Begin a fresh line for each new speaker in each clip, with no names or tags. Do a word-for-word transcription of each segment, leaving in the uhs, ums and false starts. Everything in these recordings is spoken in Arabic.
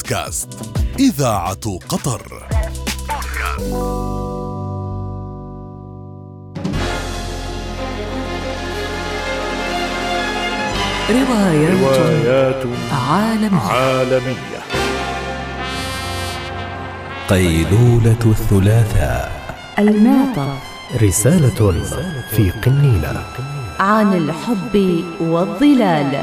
بودكاست إذاعة قطر.
روايات, روايات عالمية.
عالمية.
قيلولة الثلاثاء.
المعطف.
رسالة في قنينة
عن الحب والظلال.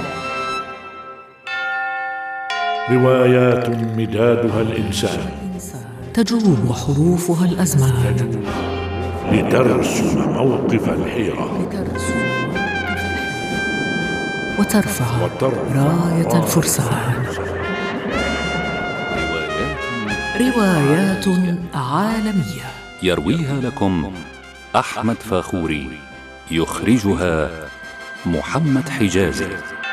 روايات مدادها الإنسان،
تجوب حروفها الأزمان،
لترسم موقف الحيرة
وترفع راية الفرسان. روايات عالمية
يرويها لكم أحمد فاخوري، يخرجها محمد حجازي.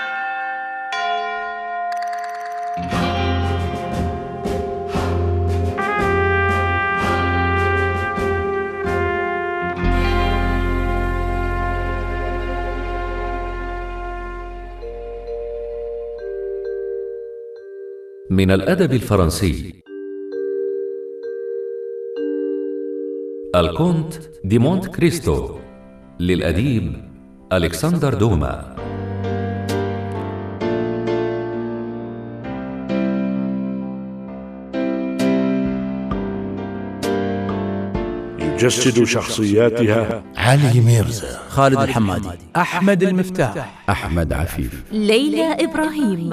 من الأدب الفرنسي الكونت دي مونت كريستو للأديب ألكسندر دوما.
يجسد شخصياتها
علي ميرزا،
خالد الحمادي،
أحمد المفتاح،
أحمد عفيف،
ليلى إبراهيم.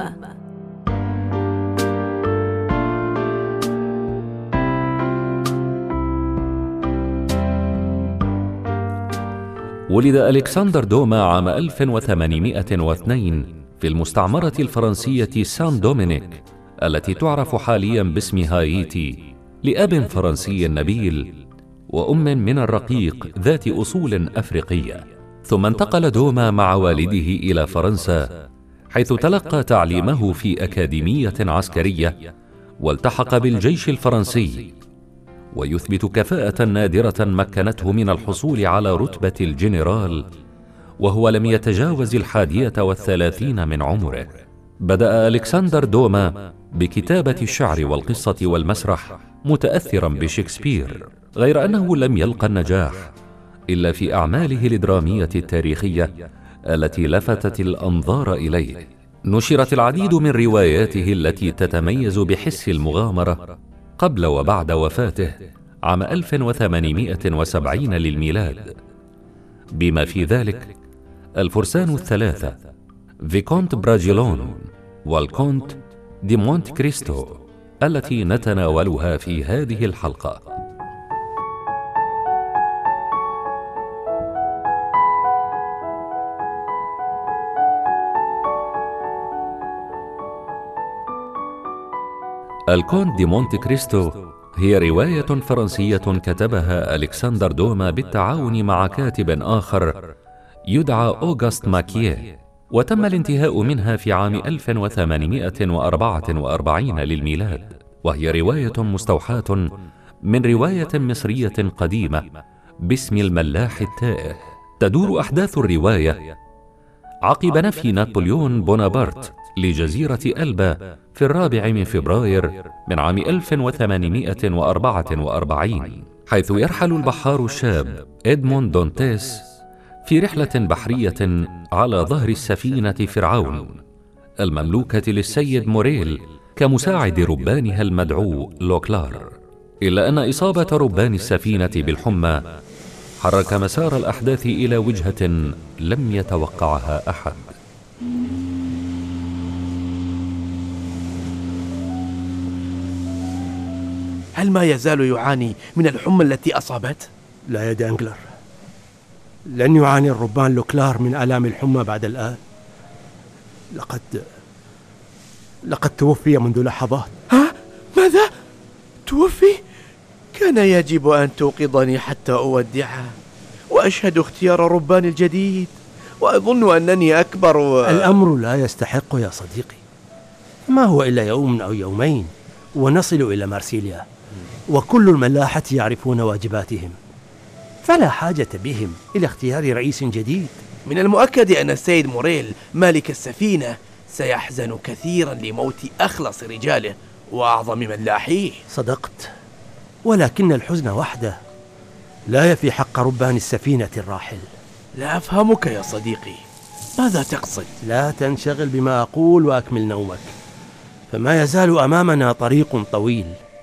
ولد ألكسندر دوما عام ألف وثمانمائة واثنين في المستعمرة الفرنسية سان دومينيك التي تعرف حاليا باسم هايتي، لأب فرنسي نبيل وأم من الرقيق ذات أصول أفريقية. ثم انتقل دوما مع والده إلى فرنسا، حيث تلقى تعليمه في أكاديمية عسكرية والتحق بالجيش الفرنسي، ويثبت كفاءة نادرة مكنته من الحصول على رتبة الجنرال وهو لم يتجاوز الحادية والثلاثين من عمره. بدأ ألكسندر دوما بكتابة الشعر والقصة والمسرح متأثرا بشكسبير، غير أنه لم يلقى النجاح إلا في أعماله الدرامية التاريخية التي لفتت الأنظار إليه. نشرت العديد من رواياته التي تتميز بحس المغامرة قبل وبعد وفاته عام ألف وثمانمائة وسبعين للميلاد، بما في ذلك الفرسان الثلاثة، فيكونت براجيلون، والكونت دي مونت كريستو، التي نتناولها في هذه الحلقة. الكونت دي مونت كريستو هي رواية فرنسية كتبها ألكسندر دوما بالتعاون مع كاتب آخر يدعى أوغست ماكيه، وتم الانتهاء منها في عام ألف وثمانمائة وأربعة وأربعين للميلاد، وهي رواية مستوحاة من رواية مصرية قديمة باسم الملاح التائه. تدور أحداث الرواية عقب نفي نابليون بونابرت لجزيرة ألبا في الرابع من فبراير من عام ألف وثمانمائة وأربعة وأربعين، حيث يرحل البحار الشاب إدموند دونتيس في رحلة بحرية على ظهر السفينة فرعون المملوكة للسيد موريل كمساعد ربانها المدعو لوكلار، إلا أن إصابة ربان السفينة بالحمى حرك مسار الأحداث إلى وجهة لم يتوقعها أحد.
هل ما يزال يعاني من الحمى التي أصابته؟
لا يا دانجلر، لن يعاني الربان لوكلار من آلام الحمى بعد الآن. لقد لقد توفي منذ لحظات.
ها؟ ماذا؟ توفي؟ كان يجب أن توقظني حتى أودعه وأشهد اختيار الربان الجديد، وأظن أنني أكبر و...
الأمر لا يستحق يا صديقي، ما هو إلا يوم أو يومين ونصل إلى مارسيليا، وكل الملاحة يعرفون واجباتهم، فلا حاجة بهم إلى اختيار رئيس جديد.
من المؤكد أن السيد موريل مالك السفينة سيحزن كثيرا لموت أخلص رجاله وأعظم ملاحيه.
صدقت، ولكن الحزن وحده لا يفي حق ربان السفينة الراحل.
لا أفهمك يا صديقي، ماذا تقصد؟
لا تنشغل بما أقول وأكمل نومك، فما يزال أمامنا طريق طويل.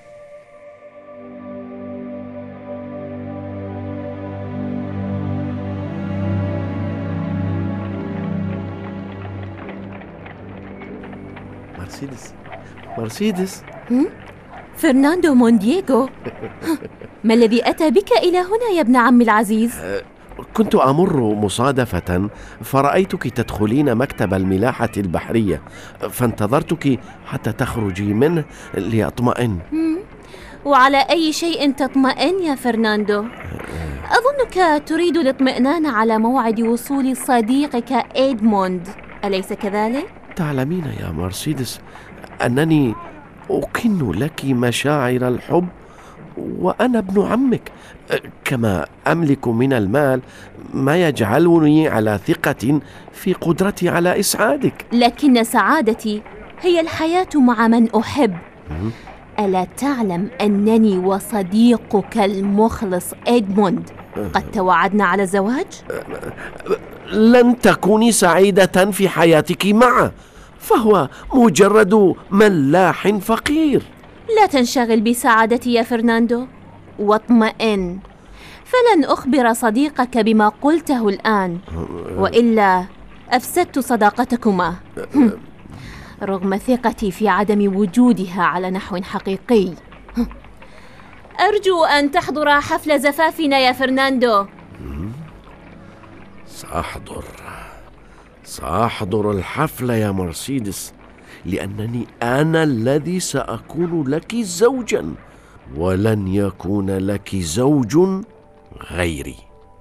مرسيدس مرسيدس
فرناندو موندييغو، ما الذي أتى بك إلى هنا يا ابن عمي العزيز؟
كنت أمر مصادفة فرأيتك تدخلين مكتب الملاحة البحرية، فانتظرتك حتى تخرجي منه لأطمئن.
وعلى أي شيء تطمئن يا فرناندو؟ أظنك تريد الاطمئنان على موعد وصول صديقك إدموند، أليس كذلك؟
تعلمين يا مرسيدس أنني أكن لك مشاعر الحب، وأنا ابن عمك، كما أملك من المال ما يجعلني على ثقة في قدرتي على إسعادك.
لكن سعادتي هي الحياة مع من أحب. ألا تعلم أنني وصديقك المخلص إدموند قد توعدنا على الزواج؟
لن تكوني سعيدة في حياتك معه، فهو مجرد ملاح فقير.
لا تنشغل بسعادتي يا فرناندو، واطمئن، فلن أخبر صديقك بما قلته الآن، وإلا أفسدت صداقتكما رغم ثقتي في عدم وجودها على نحو حقيقي. أرجو أن تحضر حفل زفافنا يا فرناندو.
سأحضر سأحضر الحفل يا مرسيدس، لأنني أنا الذي سأكون لك زوجا، ولن يكون لك زوج غيري.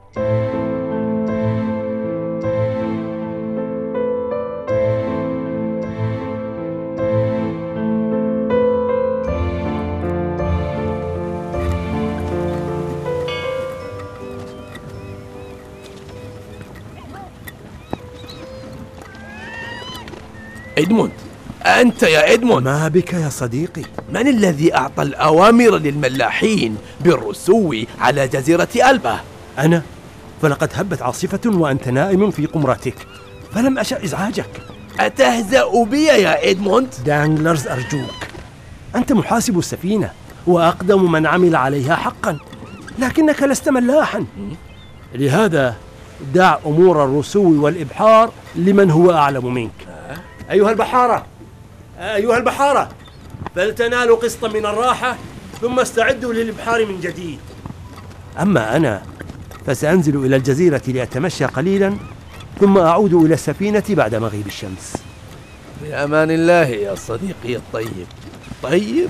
إدموند، أنت يا إدموند،
ما بك يا صديقي؟
من الذي أعطى الأوامر للملاحين بالرسو على جزيرة ألبا؟
أنا، فلقد هبت عاصفة وأنت نائم في قمرتك، فلم أشأ إزعاجك.
أتهزأ بي يا إدموند؟
دانغلرز أرجوك، أنت محاسب السفينة وأقدم من عمل عليها حقا، لكنك لست ملاحا، لهذا دع أمور الرسو والإبحار لمن هو أعلم منك. أيها البحارة أيها البحارة فلتنالوا قسطا من الراحة، ثم استعدوا للإبحار من جديد. أما أنا فسأنزل إلى الجزيرة لأتمشى قليلا، ثم أعود إلى السفينة بعد مغيب الشمس.
بأمان الله يا صديقي الطيب. طيب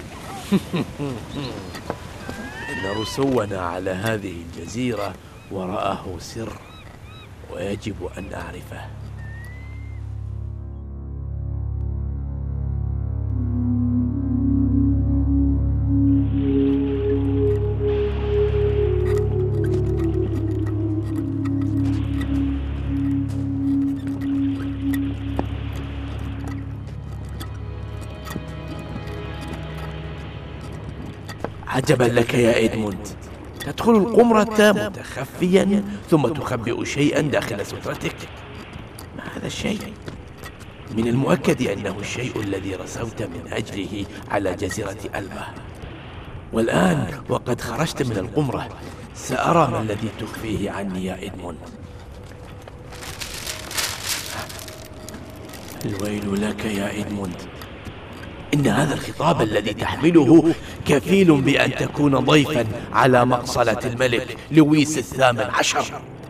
إن رسونا على هذه الجزيرة وراءه سر، ويجب أن أعرفه. عجبا لك يا إدموند، تدخل القمرة متخفيا ثم تخبئ شيئا داخل سترتك. ما هذا الشيء؟ من المؤكد أنه الشيء الذي رسوت من أجله على جزيرة ألبا، والآن وقد خرجت من القمرة سأرى ما الذي تخفيه عني يا إدموند. الويل لك يا إدموند، إن هذا الخطاب الذي تحمله كفيل بأن تكون ضيفا على مقصلة الملك لويس الثامن عشر.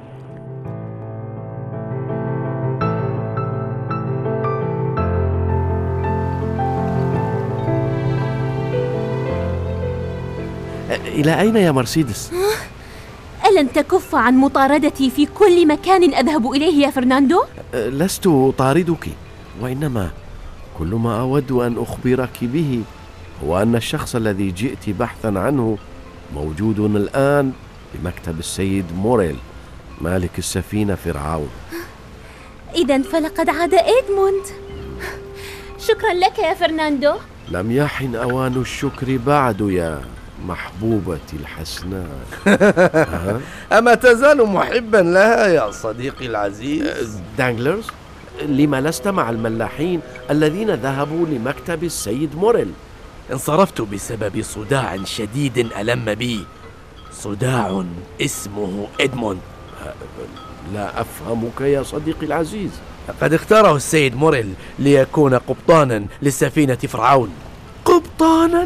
إلى أين يا مرسيدس؟
ألن تكف عن مطاردتي في كل مكان أذهب إليه يا فرناندو؟
لست أطاردك، وإنما كل ما أود أن أخبرك به هو أن الشخص الذي جئت بحثا عنه موجود الآن بمكتب السيد موريل مالك السفينة فرعون.
إذن فلقد عاد إدموند. شكرا لك يا فرناندو.
لم يحن أوان الشكر بعد يا محبوبتي الحسناء.
أما تزال محبا لها يا صديقي العزيز؟
دانغلرز، لما لست مع الملاحين الذين ذهبوا لمكتب السيد موريل؟
انصرفت بسبب صداع شديد ألم بي، صداع اسمه إدموند.
لا أفهمك يا صديقي العزيز.
قد اختاره السيد موريل ليكون قبطانا لسفينة فرعون.
قبطانا؟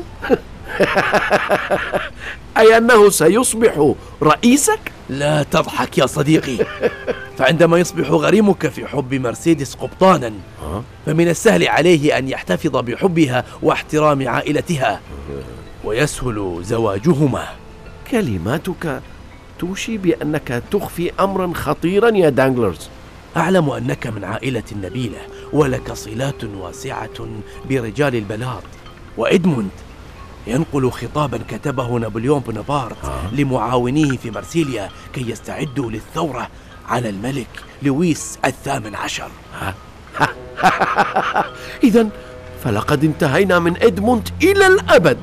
أي أنه سيصبح رئيسك؟
لا تضحك يا صديقي، فعندما يصبح غريمك في حب مرسيدس قبطانا فمن السهل عليه أن يحتفظ بحبها واحترام عائلتها ويسهل زواجهما.
كلماتك توشي بأنك تخفي أمرا خطيرا يا دانغلرز.
أعلم أنك من عائلة نبيلة ولك صلات واسعة برجال البلاط، وإدموند ينقل خطابا كتبه نابليون بونابرت آه. لمعاونيه في مرسيليا كي يستعدوا للثورة على الملك لويس الثامن عشر.
إذن فلقد انتهينا من إدموند إلى الأبد.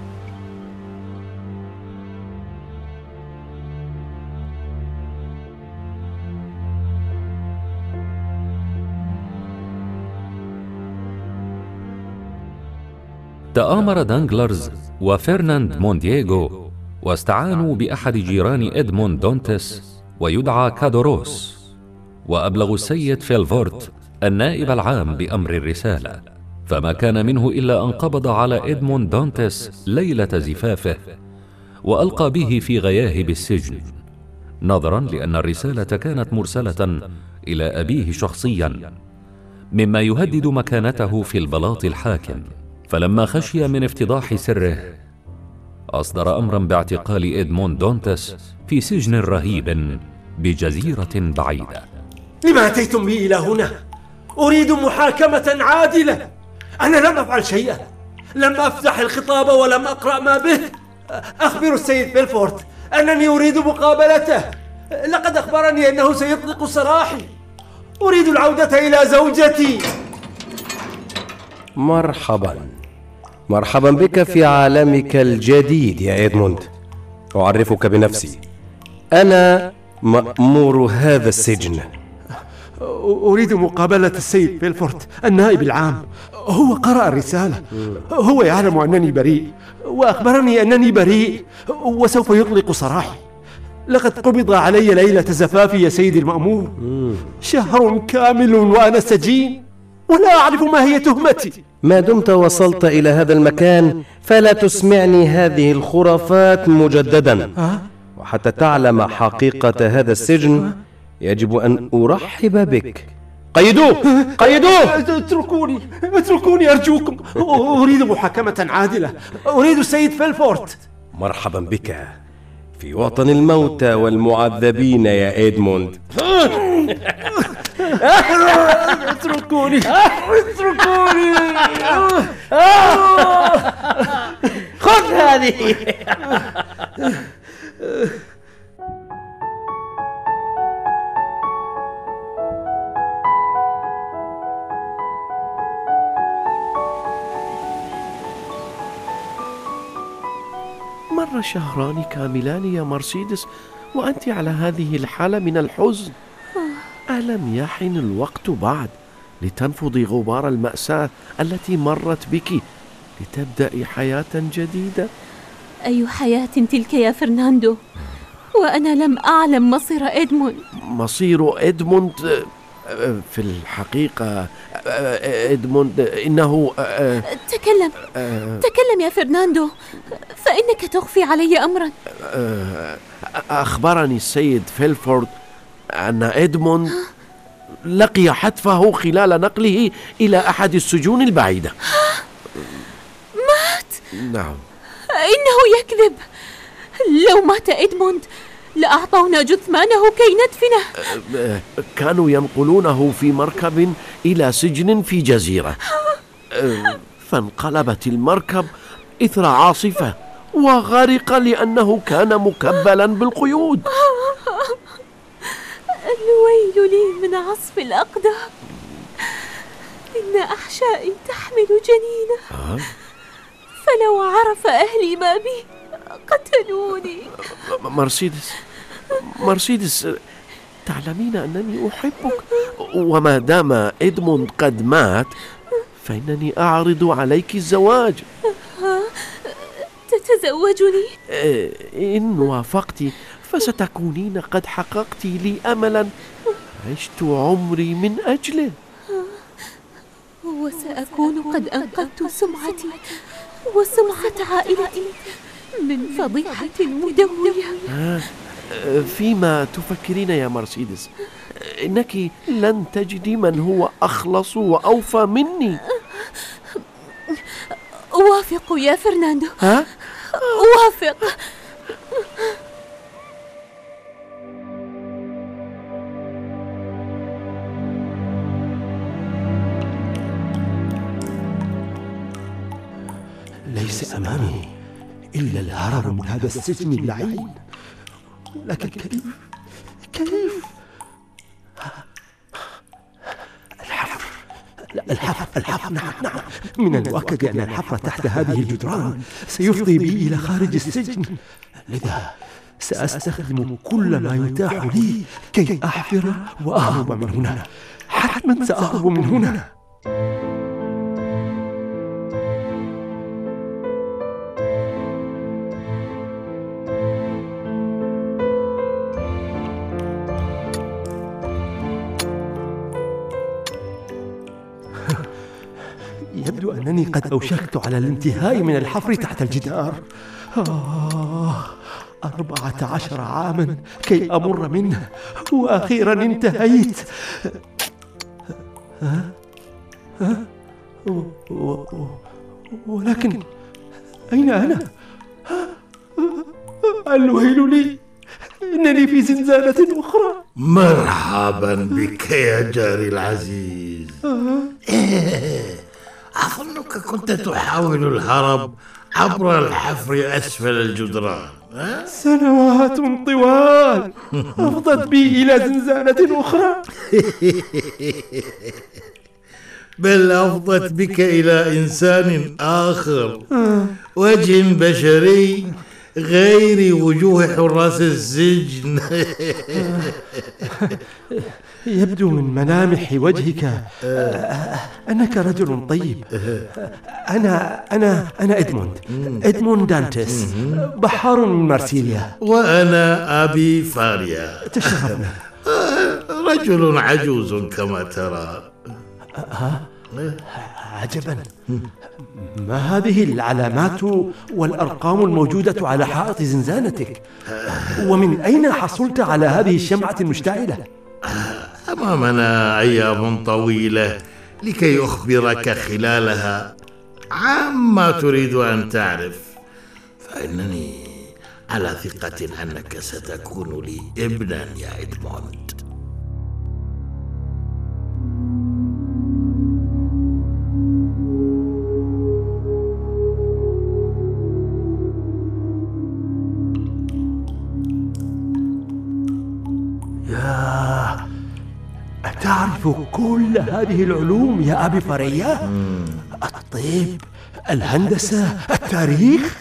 تآمر دانغلرز وفرناند موندييغو واستعانوا بأحد جيران إدموند دونتس ويدعى كادوروس، وأبلغوا السيد فيلفورت النائب العام بأمر الرسالة، فما كان منه إلا أن قبض على إدموند دونتس ليلة زفافه وألقى به في غياهب السجن، نظرا لأن الرسالة كانت مرسلة إلى أبيه شخصيا، مما يهدد مكانته في البلاط الحاكم. فلما خشي من افتضاح سره أصدر أمرا باعتقال إدموند دونتس في سجن رهيب بجزيرة بعيدة.
لما أتيتم بي إلى هنا؟ أريد محاكمة عادلة. أنا لم أفعل شيئا، لم أفتح الخطاب ولم أقرأ ما به. أخبر السيد فيلفورت أنني أريد مقابلته، لقد أخبرني أنه سيطلق سراحي. أريد العودة إلى زوجتي.
مرحبا مرحبا بك في عالمك الجديد يا إدموند. أعرفك بنفسي، أنا مأمور هذا السجن.
أريد مقابلة السيد فيلفورت النائب العام. هو قرأ الرسالة، هو يعلم أنني بريء وأخبرني أنني بريء وسوف يطلق سراحي. لقد قبض علي ليلة زفافي يا سيدي المأمور، شهر كامل وأنا سجين ولا أعرف ما هي تهمتي.
ما دمت وصلت إلى هذا المكان فلا تسمعني هذه الخرافات مجددا، وحتى تعلم حقيقة هذا السجن يجب أن أرحب بك. قيدوه قيدوه.
اتركوني اتركوني أرجوكم، أريد محاكمة عادلة، أريد السيد فيلفورت.
مرحبا بك في وطن الموتى والمعذبين يا إدموند.
اتركوني اتركوني.
خذ هذه.
مر شهران كاملان يا مرسيدس وأنت على هذه الحالة من الحزن. ألم يحن الوقت بعد لتنفضي غبار المأساة التي مرت بك لتبدأي حياة جديدة؟
أي حياة تلك يا فرناندو، وأنا لم أعلم مصير إدموند.
مصير إدموند في الحقيقة إدموند إنه
تكلم تكلم يا فرناندو، فإنك تخفي علي أمرا.
أخبرني السيد فيلفورت أن إدموند لقي حتفه خلال نقله إلى أحد السجون البعيدة.
مات؟
نعم.
إنه يكذب. لو مات إدموند لأعطونا جثمانه كي ندفنه.
كانوا ينقلونه في مركب إلى سجن في جزيرة، فانقلبت المركب إثر عاصفة وغرق لأنه كان مكبلا بالقيود.
الويل لي من عصف الأقدام، إن أحشائي تحمل جنينه. فلو عرف أهلي ما بي قتلوني.
مرسيدس مرسيدس تعلمين أنني أحبك، وما دام إدموند قد مات فإنني أعرض عليك الزواج.
تتزوجني؟
إن وافقت فستكونين قد حققت لي أملا عشت عمري من أجله،
وسأكون قد أنقذت سمعتي وسمعة عائلتي من فضيحة مدوية.
فيما تفكرين يا مرسيدس؟ إنك لن تجدي من هو أخلص وأوفى مني.
أوافق يا فرناندو.
ها؟
أوافق.
ليس أمامي إلا الهرب من هذا السجن اللعين، لكن كيف كيف الحفر الحفر الحفر نعم نعم من المؤكد أن الحفر تحت هذه الجدران سيفضي بي إلى خارج السجن، لذا سأستخدم كل ما يتاح لي كي أحفر وأهرب من هنا. حتما سأهرب من هنا. يبدو أنني قد أوشكت على الانتهاء من الحفر تحت الجدار. آه أربعة عشر عاما كي أمر منه، وأخيرا انتهيت. ها؟ ها؟ ولكن أين أنا؟ الويل لي، إنني في زنزانة أخرى.
مرحبا بك يا جاري العزيز. أظنك كنت تحاول الهرب عبر الحفر أسفل الجدران.
سنوات طوال أفضت بي إلى زنزانة أخرى.
بل أفضت بك إلى إنسان آخر، وجه بشري غير وجوه حراس السجن.
يبدو من ملامح وجهك أنك رجل طيب. أنا أنا أنا إدموند إدموند دانتس، بحار من مارسيليا.
وأنا أبي فاريا.
تشرفنا.
رجل عجوز كما ترى.
عجبا، ما هذه العلامات والأرقام الموجودة على حائط زنزانتك؟ ومن أين حصلت على هذه الشمعة المشتعلة؟
أمامنا أيام طويلة لكي أخبرك خلالها عما تريد أن تعرف، فإنني على ثقة أنك ستكون لي ابنا يا إدموند.
يا أتعرف كل هذه العلوم يا أبي فاريا؟ الطب، الهندسة، التاريخ،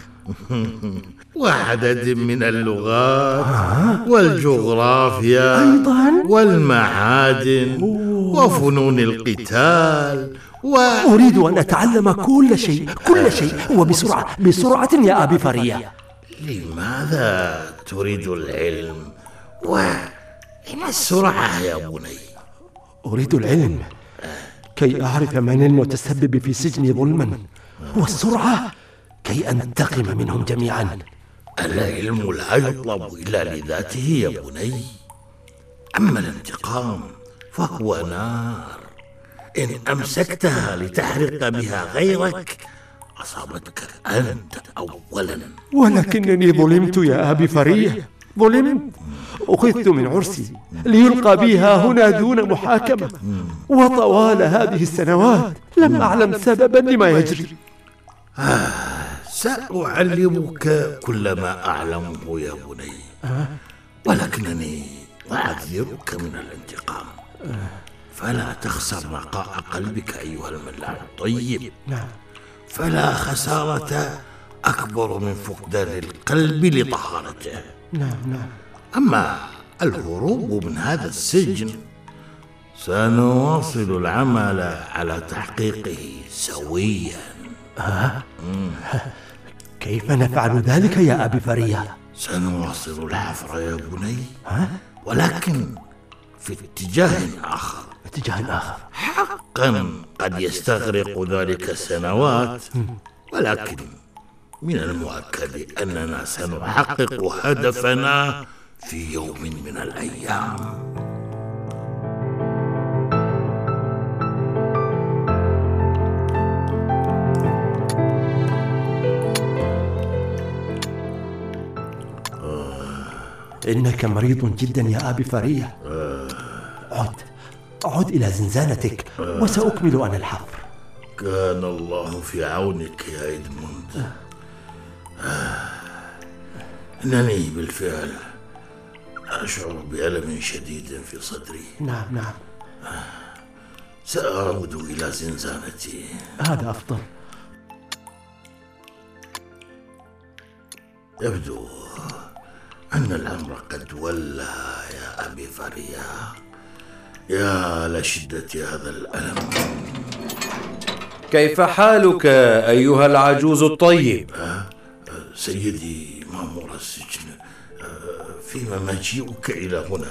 وعدد من اللغات والجغرافيا
أيضا،
والمعادن وفنون القتال و...
أريد أن أتعلم كل شيء كل شيء وبسرعة بسرعة يا أبي فاريا.
لماذا تريد العلم وإن السرعة يا بني؟
أريد العلم كي أعرف من المتسبب في سجني ظلما، والسرعة كي أنتقم منهم جميعا.
العلم لا يطلب إلا لذاته يا بني، أما الانتقام فهو نار، إن أمسكتها لتحرق بها غيرك أصابتك أنت أولا.
ولكنني ظلمت يا أبي فاريا، ظلمت. أخذت من عرسي ليلقى بها هنا دون محاكمة، وطوال هذه السنوات لم أعلم سببا لما يجري.
آه سأعلمك كل ما أعلمه يا بني، ولكنني أعذرك من الانتقام، فلا تخسر نقاء قلبك أيها الملاح الطيب. فلا خسارة أكبر من فقدان القلب لطهارته.
نعم نعم.
أما الهروب من هذا السجن سنواصل العمل على تحقيقه سويا.
آه؟ كيف نفعل ذلك يا أبي فرية؟
سنواصل الحفر يا بني، ولكن في اتجاه آخر.
اتجاه آخر؟
حقا قد يستغرق ذلك سنوات، ولكن من المؤكد أننا سنحقق هدفنا في يوم من الأيام.
إنك مريض جدا يا أبي فرية. عد عد إلى زنزانتك وسأكمل أنا الحفر.
كان الله في عونك يا إدموند. إنني بالفعل أشعر بألم شديد في صدري.
نعم نعم.
سأعود إلى زنزانتي.
هذا أفضل.
يبدو أن الأمر قد ولى يا أبي فرية. يا لشدة هذا الألم.
كيف حالك أيها العجوز الطيب؟
سيدي مأمور السجن، فيما مجيئك إلى هنا؟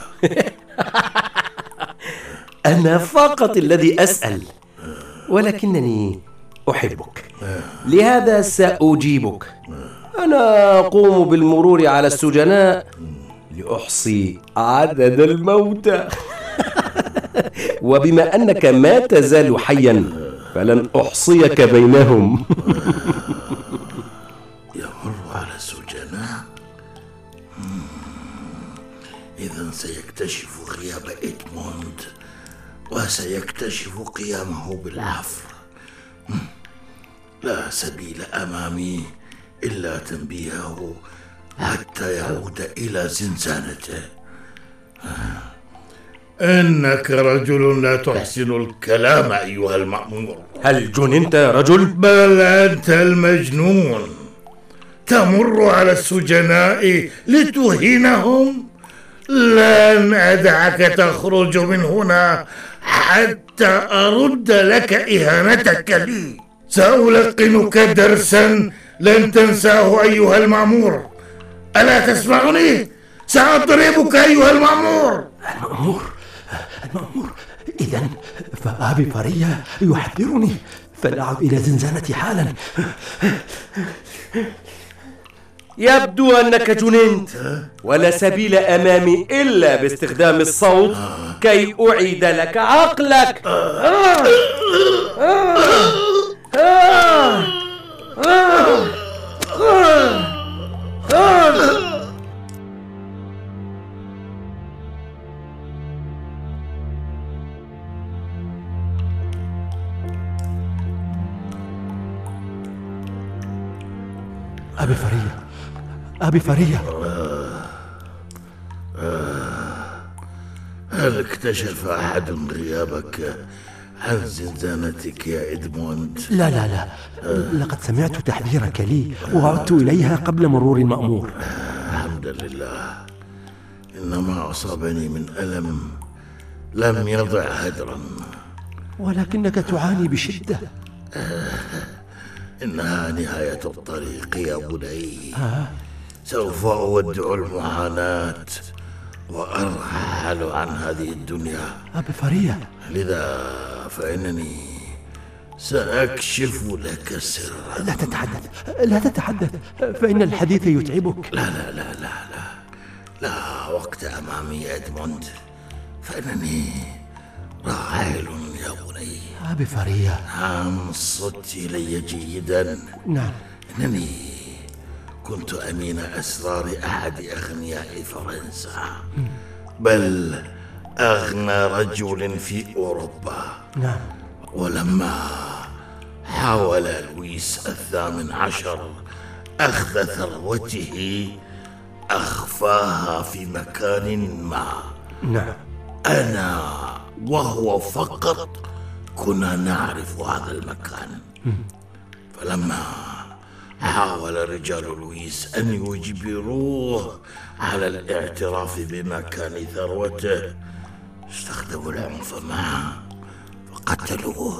أنا فقط الذي أسأل، ولكنني أحبك، لهذا سأجيبك. أنا أقوم بالمرور على السجناء لأحصي عدد الموتى، وبما أنك ما تزال حيا فلن أحصيك بينهم.
يمر على السجناء؟ إذن سيكتشف غياب إدموند وسيكتشف قيامه بالعفر. لا سبيل أمامي إلا تنبيهه حتى يعود إلى زنزانته. إنك رجل لا تحسن الكلام أيها المأمور.
هل جننت يا رجل؟
بل أنت المجنون. تمر على السجناء لتهينهم؟ لن أدعك تخرج من هنا حتى أرد لك إهانتك لي. سألقنك درسا لن تنساه أيها المأمور. ألا تسمعني؟ سأضربك أيها المأمور.
المأمور المأمور إذن فأبي فرية يحذرني، فلأعد إلى زنزانتي حالا.
يبدو أنك جننت، ولا سبيل أمامي إلا باستخدام الصوت كي أعيد لك عقلك. آه. آه. آه. آه. آه. آه.
أبي فرية أبي فرية
هل اكتشف أحد غيابك عن زنزانتك يا إدموند؟
لا لا لا، لقد سمعت تحذيرك لي وعدت إليها قبل مرور المأمور.
الحمد لله. إنما أصابني من ألم لم يضع هدرا.
ولكنك تعاني بشدة.
إنها نهاية الطريق يا بني. سوف أودع المعاناة وأرحل عن هذه الدنيا.
أبي فرية،
لذا فإنني سأكشف لك سرا.
لا تتحدث لا تتحدث فإن الحديث يتعبك.
لا لا لا لا لا لا وقت أمامي يا إدموند، فإنني راحل يا بني.
أبي فرية،
أنصت إلي جيدا.
نعم.
إنني كنت أمين أسرار أحد أغنياء فرنسا، بل أغنى رجل في أوروبا.
نعم.
ولما حاول لويس الثامن عشر أخذ ثروته أخفاها في مكان ما.
نعم.
أنا وهو فقط كنا نعرف هذا المكان، فلما حاول رجال لويس أن يجبروه على الاعتراف بمكان ثروته استخدموا العنف معه فقتلوه.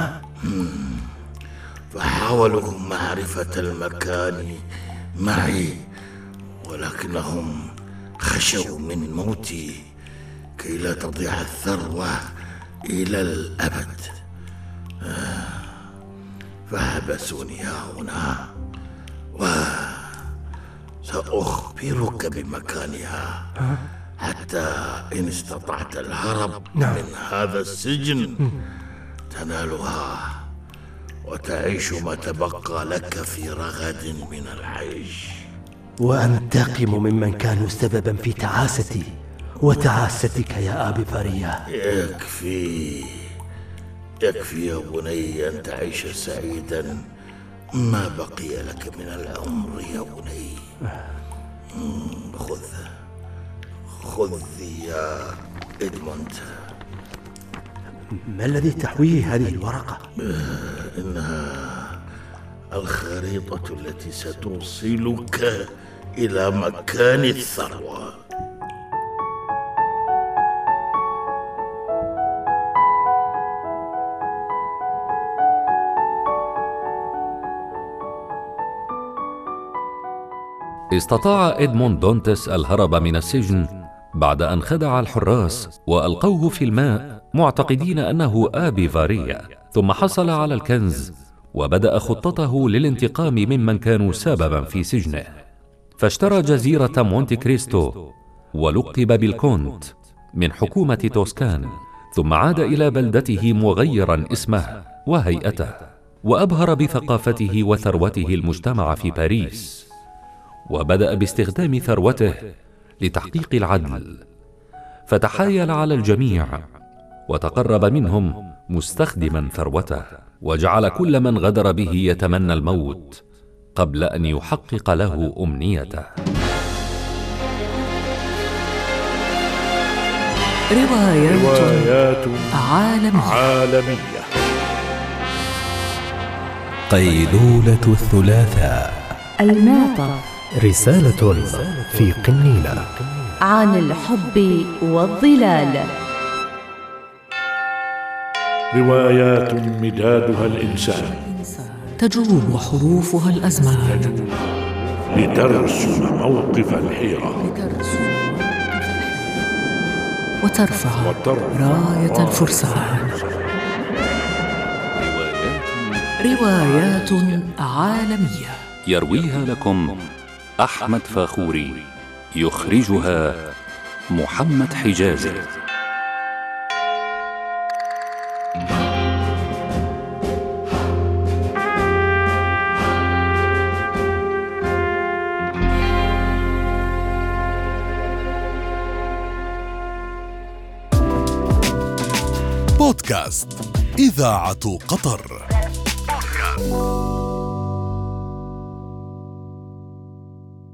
فحاولوا معرفة المكان معي ولكنهم خشوا من موتي كي لا تضيع الثروة إلى الأبد، فحبسوني هنا وسأخبرك بمكانها حتى إن استطعت الهرب من هذا السجن تنالها وتعيش ما تبقى لك في رغد من العيش.
وأنتقم ممن كانوا سببا في تعاستي وتعاستك يا أبي فارية.
يكفي يكفي يا بني أن تعيش سعيدا ما بقي لك من العمر يا بني. خذ خذ يا إدموند.
ما الذي تحويه هذه الورقة؟
إنها الخريطة التي ستوصلك إلى مكان الثروة.
استطاع إدموند دونتس الهرب من السجن بعد أن خدع الحراس وألقوه في الماء معتقدين أنه آبي فارية، ثم حصل على الكنز وبدأ خطته للانتقام ممن كانوا سببا في سجنه. فاشترى جزيرة مونتي كريستو ولقب بالكونت من حكومة توسكان، ثم عاد إلى بلدته مغيرا اسمه وهيئته، وأبهر بثقافته وثروته المجتمع في باريس، وبدأ باستخدام ثروته لتحقيق العدل، فتحايل على الجميع وتقرب منهم مستخدما ثروته، وجعل كل من غدر به يتمنى الموت قبل أن يحقق له أمنيته.
روايات,
روايات
عالمية.
عالمية.
قيلولة الثلاثاء.
المعطف.
رسالة في قنينة
عن الحب والظلال.
روايات مدادها الإنسان،
تجوب حروفها الأزمان،
لترسم موقف الحيرة
وترفع راية الفرسان. روايات عالمية
يرويها لكم أحمد فاخوري، يخرجها محمد حجازي.
بودكاست إذاعة قطر.